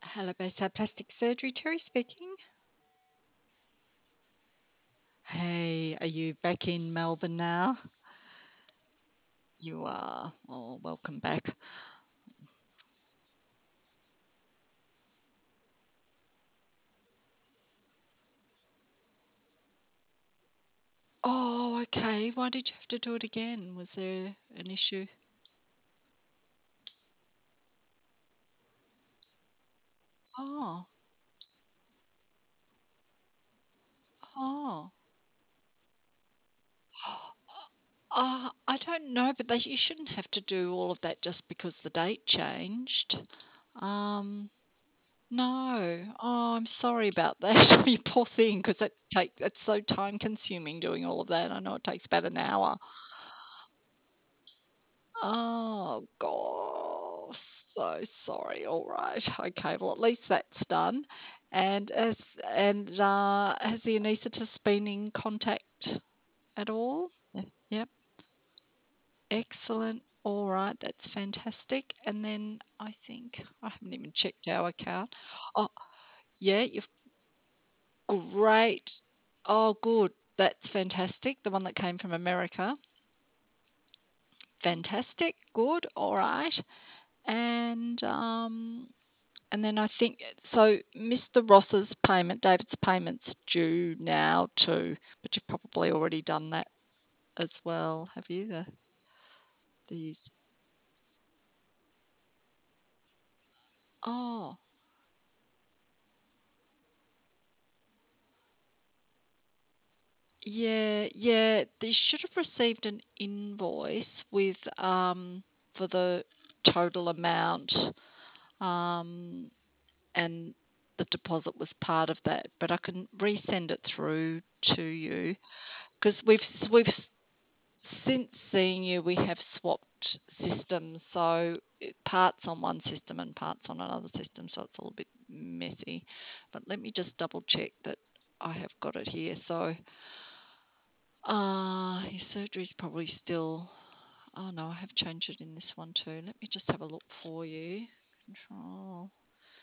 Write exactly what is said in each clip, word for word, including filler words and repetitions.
Hello, Bayside Plastic Surgery. Terry speaking. Hey, are you back in Melbourne now? You are. Oh, welcome back. Oh, okay. Why did you have to do it again? Was there an issue? Oh, oh. Uh, I don't know, but they, you shouldn't have to do all of that just because the date changed. Um, no. Oh, I'm sorry about that. You poor thing, because that take that's so time consuming doing all of that. I know it takes about an hour. Oh, God. So sorry. All right. Okay. Well, at least that's done. And as and uh, has the anaesthetist been in contact at all? Yeah. Yep. Excellent. All right. That's fantastic. And then I think I haven't even checked our account. Oh, yeah. You've great. Oh, good. That's fantastic. The one that came from America. Fantastic. Good. All right. And um, And then I think so. Mister Ross's payment, David's payment's due now too, but you've probably already done that as well, have you? The these. Oh, yeah, yeah. They should have received an invoice with um for the total amount, um, and the deposit was part of that. But I can resend it through to you because we've we've since seeing you, we have swapped systems, so it- parts on one system and parts on another system, so it's a little bit messy. But let me just double check that I have got it here. So, uh, your surgery's probably still. Oh no, I have changed it in this one too. Let me just have a look for you. Control.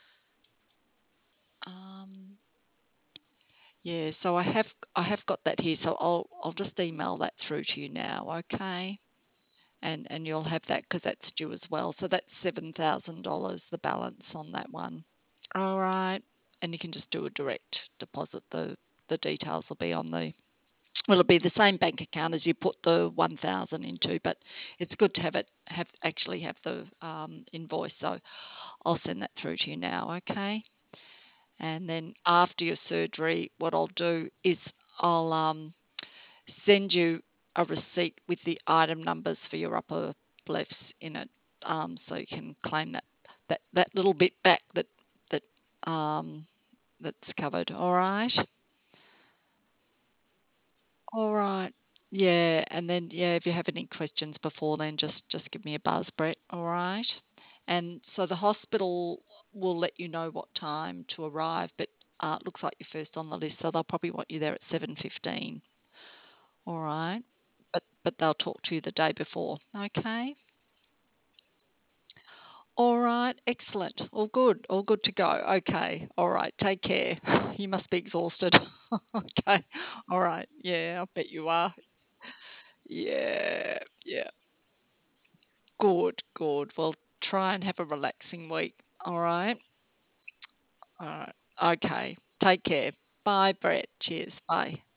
Um, yeah, so I have I have got that here. So I'll I'll just email that through to you now. Okay. and and you'll have that because that's due as well. So that's seven thousand dollars the balance on that one. All right, and you can just do a direct deposit. The the details will be on the. Well, it'll be the same bank account as you put the one thousand into, but it's good to have it have actually have the um, invoice. So I'll send that through to you now. Okay, and then after your surgery, what I'll do is I'll um, send you a receipt with the item numbers for your upper lefts in it, um, so you can claim that that that little bit back that that um, that's covered. All right, all right, yeah. And then yeah, if you have any questions before then, just just give me a buzz, Brett. All right. And so the hospital will let you know what time to arrive, but uh, it looks like you're first on the list, so they'll probably want you there at seven fifteen. All right. But but they'll talk to you the day before. Okay. All right. Excellent. All good. All good to go. Okay. All right. Take care. You must be exhausted. Okay. All right. Yeah, I bet you are. Yeah. Yeah. Good. Good. Well, try and have a relaxing week. All right. All right. Okay. Take care. Bye, Brett. Cheers. Bye.